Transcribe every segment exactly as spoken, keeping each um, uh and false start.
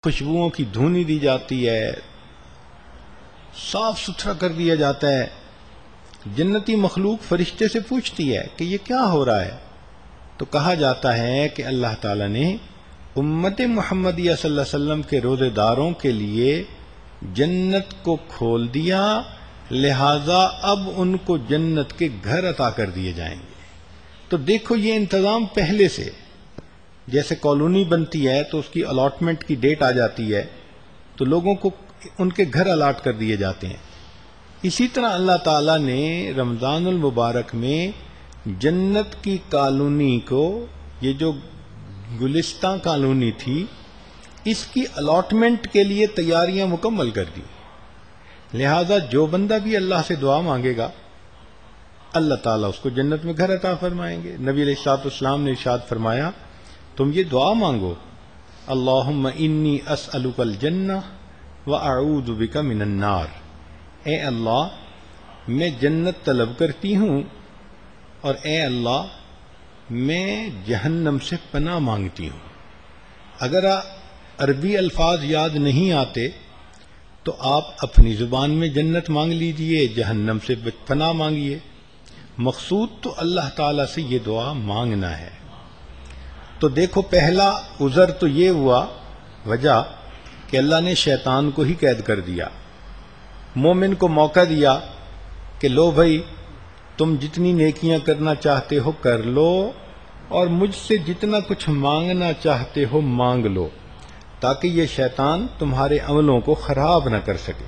خوشبوؤں کی دھونی دی جاتی ہے، صاف ستھرا کر دیا جاتا ہے. جنتی مخلوق فرشتے سے پوچھتی ہے کہ یہ کیا ہو رہا ہے؟ تو کہا جاتا ہے کہ اللہ تعالیٰ نے امت محمدیہ صلی اللہ علیہ وسلم کے روزے داروں کے لیے جنت کو کھول دیا، لہذا اب ان کو جنت کے گھر عطا کر دیے جائیں گے. تو دیکھو یہ انتظام پہلے سے، جیسے کالونی بنتی ہے تو اس کی الاٹمنٹ کی ڈیٹ آ جاتی ہے تو لوگوں کو ان کے گھر الاٹ کر دیے جاتے ہیں. اسی طرح اللہ تعالیٰ نے رمضان المبارک میں جنت کی کالونی کو، یہ جو گلستان کالونی تھی، اس کی الاٹمنٹ کے لیے تیاریاں مکمل کر دی. لہذا جو بندہ بھی اللہ سے دعا مانگے گا اللہ تعالیٰ اس کو جنت میں گھر عطا فرمائیں گے. نبی علیہ الصلوۃ والسلام نے ارشاد فرمایا تم یہ دعا مانگو، اللہم انی اسألک الجنہ واعوذ بک من النار، اے اللہ میں جنت طلب کرتی ہوں اور اے اللہ میں جہنم سے پناہ مانگتی ہوں. اگر عربی الفاظ یاد نہیں آتے تو آپ اپنی زبان میں جنت مانگ لیجئے، جہنم سے پناہ مانگیے. مقصود تو اللہ تعالیٰ سے یہ دعا مانگنا ہے. تو دیکھو پہلا عذر تو یہ ہوا، وجہ کہ اللہ نے شیطان کو ہی قید کر دیا. مومن کو موقع دیا کہ لو بھائی تم جتنی نیکیاں کرنا چاہتے ہو کر لو اور مجھ سے جتنا کچھ مانگنا چاہتے ہو مانگ لو، تاکہ یہ شیطان تمہارے عملوں کو خراب نہ کر سکے.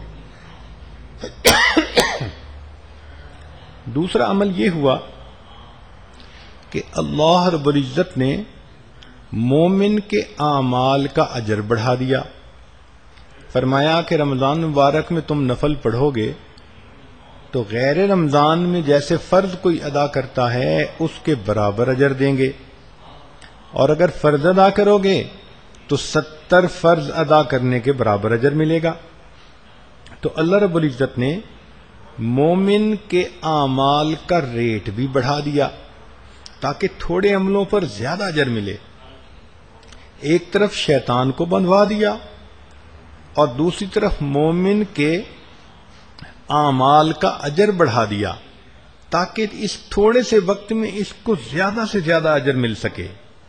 دوسرا عمل یہ ہوا کہ اللہ رب العزت نے مومن کے اعمال کا اجر بڑھا دیا. فرمایا کہ رمضان مبارک میں تم نفل پڑھو گے تو غیر رمضان میں جیسے فرض کوئی ادا کرتا ہے اس کے برابر اجر دیں گے، اور اگر فرض ادا کرو گے تو ستر فرض ادا کرنے کے برابر اجر ملے گا. تو اللہ رب العزت نے مومن کے اعمال کا ریٹ بھی بڑھا دیا تاکہ تھوڑے عملوں پر زیادہ اجر ملے. ایک طرف شیطان کو بندھوا دیا اور دوسری طرف مومن کے اعمال کا اجر بڑھا دیا تاکہ اس تھوڑے سے وقت میں اس کو زیادہ سے زیادہ اجر مل سکے.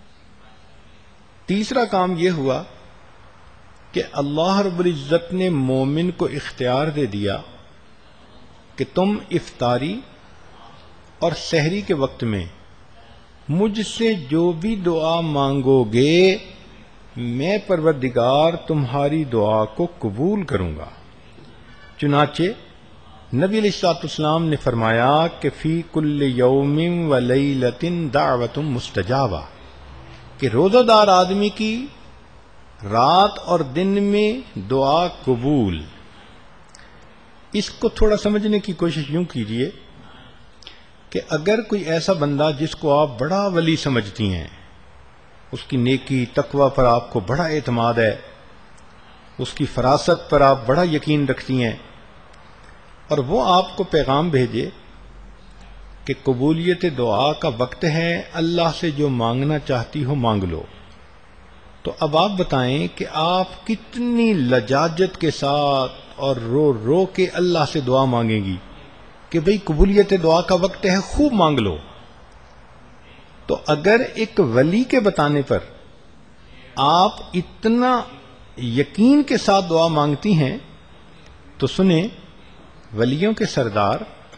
تیسرا کام یہ ہوا کہ اللہ رب العزت نے مومن کو اختیار دے دیا کہ تم افطاری اور سحری کے وقت میں مجھ سے جو بھی دعا مانگو گے میں پروردگار تمہاری دعا کو قبول کروں گا. چنانچہ نبی علیہ الصلوۃ والسلام نے فرمایا کہ فی کل یوم و لیلۃ دعوۃ مستجابہ، کہ روزہ دار آدمی کی رات اور دن میں دعا قبول. اس کو تھوڑا سمجھنے کی کوشش یوں کیجئے کہ اگر کوئی ایسا بندہ جس کو آپ بڑا ولی سمجھتی ہیں، اس کی نیکی تقوی پر آپ کو بڑا اعتماد ہے، اس کی فراست پر آپ بڑا یقین رکھتی ہیں، اور وہ آپ کو پیغام بھیجے کہ قبولیت دعا کا وقت ہے، اللہ سے جو مانگنا چاہتی ہو مانگ لو، تو اب آپ بتائیں کہ آپ کتنی لجاجت کے ساتھ اور رو رو کے اللہ سے دعا مانگیں گی کہ بھئی قبولیت دعا کا وقت ہے، خوب مانگ لو. تو اگر ایک ولی کے بتانے پر آپ اتنا یقین کے ساتھ دعا مانگتی ہیں تو سنیں، ولیوں کے سردار،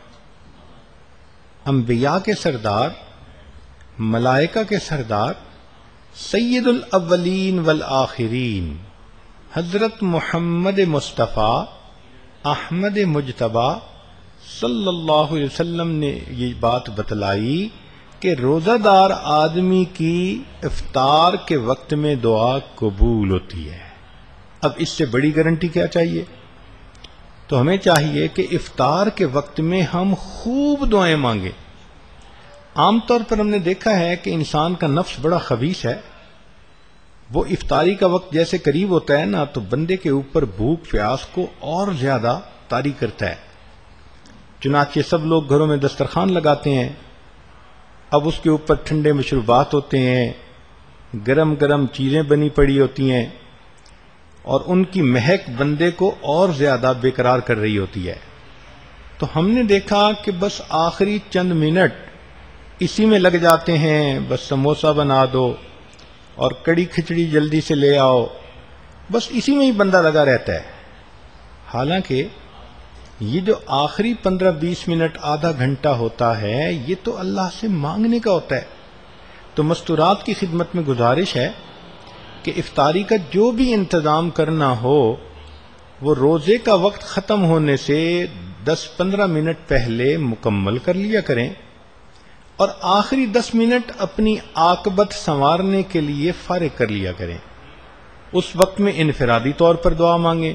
انبیاء کے سردار، ملائکہ کے سردار، سید الاولین والآخرین حضرت محمد مصطفیٰ احمد مجتبیٰ صلی اللہ علیہ وسلم نے یہ بات بتلائی کہ روزہ دار آدمی کی افطار کے وقت میں دعا قبول ہوتی ہے. اب اس سے بڑی گارنٹی کیا چاہیے؟ تو ہمیں چاہیے کہ افطار کے وقت میں ہم خوب دعائیں مانگیں. عام طور پر ہم نے دیکھا ہے کہ انسان کا نفس بڑا خبیث ہے. وہ افطاری کا وقت جیسے قریب ہوتا ہے نا تو بندے کے اوپر بھوک پیاس کو اور زیادہ طاری کرتا ہے. چنانچہ سب لوگ گھروں میں دسترخوان لگاتے ہیں، اب اس کے اوپر ٹھنڈے مشروبات ہوتے ہیں، گرم گرم چیزیں بنی پڑی ہوتی ہیں، اور ان کی مہک بندے کو اور زیادہ بے قرار کر رہی ہوتی ہے. تو ہم نے دیکھا کہ بس آخری چند منٹ اسی میں لگ جاتے ہیں، بس سموسہ بنا دو اور کڑی کھچڑی جلدی سے لے آؤ، بس اسی میں ہی بندہ لگا رہتا ہے. حالانکہ یہ جو آخری پندرہ بیس منٹ آدھا گھنٹہ ہوتا ہے یہ تو اللہ سے مانگنے کا ہوتا ہے. تو مستورات کی خدمت میں گزارش ہے کہ افطاری کا جو بھی انتظام کرنا ہو وہ روزے کا وقت ختم ہونے سے دس پندرہ منٹ پہلے مکمل کر لیا کریں، اور آخری دس منٹ اپنی عاقبت سنوارنے کے لیے فارغ کر لیا کریں. اس وقت میں انفرادی طور پر دعا مانگیں.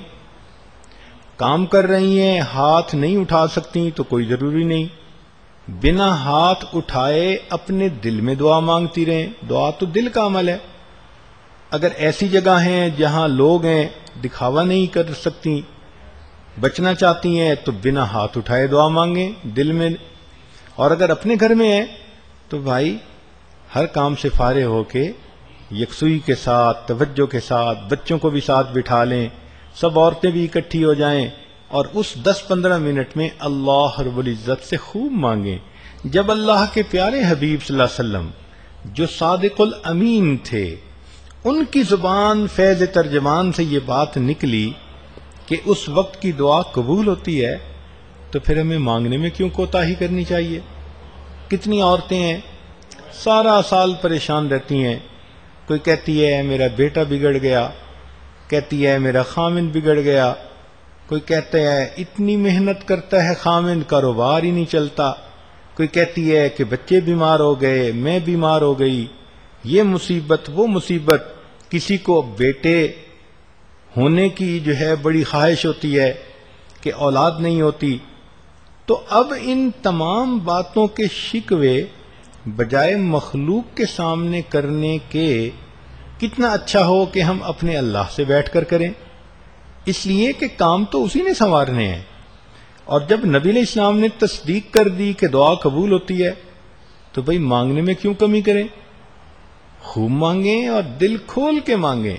کام کر رہی ہیں، ہاتھ نہیں اٹھا سکتی تو کوئی ضروری نہیں، بنا ہاتھ اٹھائے اپنے دل میں دعا مانگتی رہیں. دعا تو دل کا عمل ہے. اگر ایسی جگہ ہیں جہاں لوگ ہیں، دکھاوا نہیں کر سکتی، بچنا چاہتی ہیں، تو بنا ہاتھ اٹھائے دعا مانگیں دل میں. اور اگر اپنے گھر میں ہیں تو بھائی ہر کام سے فارغ ہو کے یکسوئی کے ساتھ، توجہ کے ساتھ، بچوں کو بھی ساتھ بٹھا لیں، سب عورتیں بھی اکٹھی ہو جائیں، اور اس دس پندرہ منٹ میں اللہ رب العزت سے خوب مانگیں. جب اللہ کے پیارے حبیب صلی اللہ علیہ وسلم جو صادق الامین تھے ان کی زبان فیض ترجمان سے یہ بات نکلی کہ اس وقت کی دعا قبول ہوتی ہے، تو پھر ہمیں مانگنے میں کیوں کوتاہی کرنی چاہیے؟ کتنی عورتیں ہیں سارا سال پریشان رہتی ہیں. کوئی کہتی ہے میرا بیٹا بگڑ گیا، کہتی ہے میرا خامند بگڑ گیا، کوئی کہتا ہے اتنی محنت کرتا ہے خامند کاروبار ہی نہیں چلتا، کوئی کہتی ہے کہ بچے بیمار ہو گئے، میں بیمار ہو گئی، یہ مصیبت وہ مصیبت. کسی کو بیٹے ہونے کی جو ہے بڑی خواہش ہوتی ہے کہ اولاد نہیں ہوتی. تو اب ان تمام باتوں کے شکوے بجائے مخلوق کے سامنے کرنے کے کتنا اچھا ہو کہ ہم اپنے اللہ سے بیٹھ کر کریں، اس لیے کہ کام تو اسی نے سنوارنے ہیں. اور جب نبی علیہ السلام نے تصدیق کر دی کہ دعا قبول ہوتی ہے تو بھئی مانگنے میں کیوں کمی کریں؟ خوب مانگیں اور دل کھول کے مانگیں.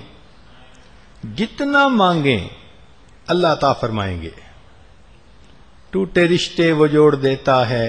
جتنا مانگیں اللہ عطا فرمائیں گے. ٹوٹے رشتے وہ جوڑ دیتا ہے،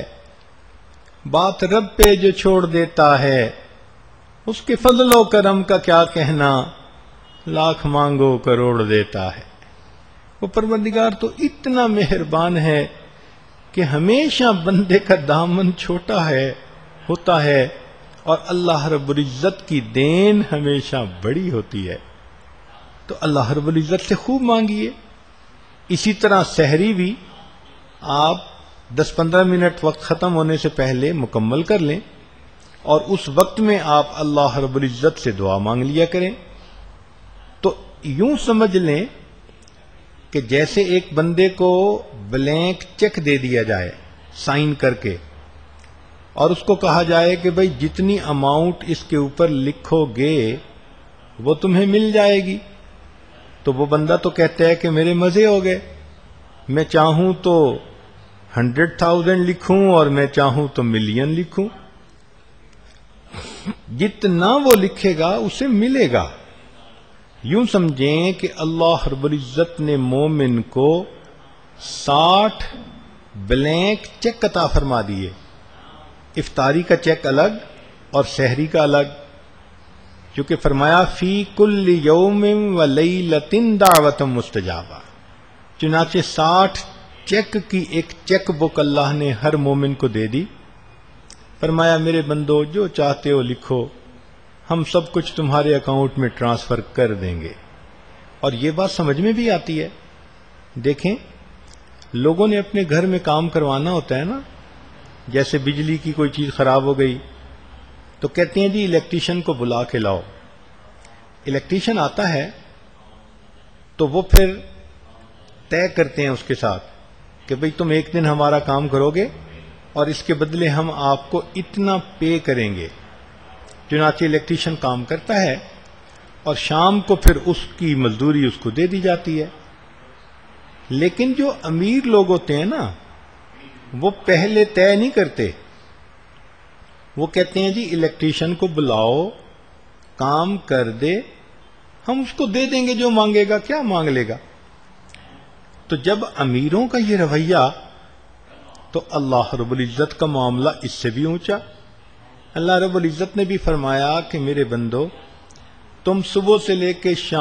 بات رب پہ جو چھوڑ دیتا ہے، اس کے فضل و کرم کا کیا کہنا، لاکھ مانگو کروڑ دیتا ہے. وہ پروردگار تو اتنا مہربان ہے کہ ہمیشہ بندے کا دامن چھوٹا ہے ہوتا ہے، اور اللہ رب العزت کی دین ہمیشہ بڑی ہوتی ہے. تو اللہ رب العزت سے خوب مانگیے. اسی طرح سحری بھی آپ دس پندرہ منٹ وقت ختم ہونے سے پہلے مکمل کر لیں، اور اس وقت میں آپ اللہ رب العزت سے دعا مانگ لیا کریں. تو یوں سمجھ لیں کہ جیسے ایک بندے کو بلینک چیک دے دیا جائے سائن کر کے، اور اس کو کہا جائے کہ بھئی جتنی اماؤنٹ اس کے اوپر لکھو گے وہ تمہیں مل جائے گی. تو وہ بندہ تو کہتا ہے کہ میرے مزے ہو گئے، میں چاہوں تو ہنڈریڈ تھاؤزینڈ لکھوں اور میں چاہوں تو ملین لکھوں. جتنا وہ لکھے گا اسے ملے گا. یوں سمجھیں کہ اللہ رب العزت نے مومن کو ساٹھ بلینک چیک عطا فرما دیے. افطاری کا چیک الگ اور سحری کا الگ، کیونکہ فرمایا فی کل یوم و لیلۃ دعوۃ مستجابہ. چنانچہ ساٹھ چیک کی ایک چیک بک اللہ نے ہر مومن کو دے دی. فرمایا میرے بندو جو چاہتے ہو لکھو، ہم سب کچھ تمہارے اکاؤنٹ میں ٹرانسفر کر دیں گے. اور یہ بات سمجھ میں بھی آتی ہے. دیکھیں لوگوں نے اپنے گھر میں کام کروانا ہوتا ہے نا، جیسے بجلی کی کوئی چیز خراب ہو گئی تو کہتے ہیں جی الیکٹریشین کو بلا کے لاؤ. الیکٹریشین آتا ہے تو وہ پھر طے کرتے ہیں اس کے ساتھ کہ بھئی تم ایک دن ہمارا کام کرو گے اور اس کے بدلے ہم آپ کو اتنا پے کریں گے. چنانچہ الیکٹریشین کام کرتا ہے اور شام کو پھر اس کی مزدوری اس کو دے دی جاتی ہے. لیکن جو امیر لوگ ہوتے ہیں نا وہ پہلے طے نہیں کرتے. وہ کہتے ہیں جی الیکٹریشین کو بلاؤ، کام کر دے ہم اس کو دے دیں گے جو مانگے گا، کیا مانگ لے گا؟ تو جب امیروں کا یہ رویہ، تو اللہ رب العزت کا معاملہ اس سے بھی اونچا۔ اللہ رب العزت نے بھی فرمایا کہ میرے بندو، تم صبح سے لے کے شام